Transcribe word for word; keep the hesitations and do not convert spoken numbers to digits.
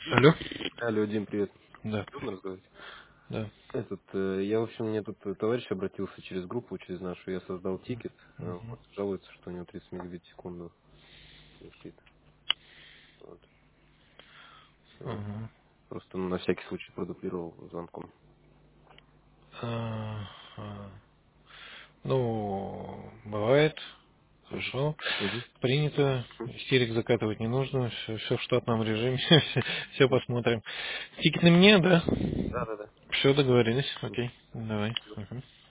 Алло? Алло, Дим, привет. Да, Удобно разговаривать? да. Этот, э, я, в общем, мне тут э, товарищ обратился через группу, через нашу, я создал тикет, э, Мгм. вот, жалуется, что у него тридцать мегабит в секунду висит. Вот. Э, Ага. Просто ну, на всякий случай продублировал звонком. А, а. Ну, бывает. Мгм. Хорошо. Мгм. Принято. Истерик закатывать не нужно. Все, в штатном режиме. Все Мгм. посмотрим. Тикет на мне, да? Да, да, да. Все, договорились. Мгм. Окей. Давай. Мгм.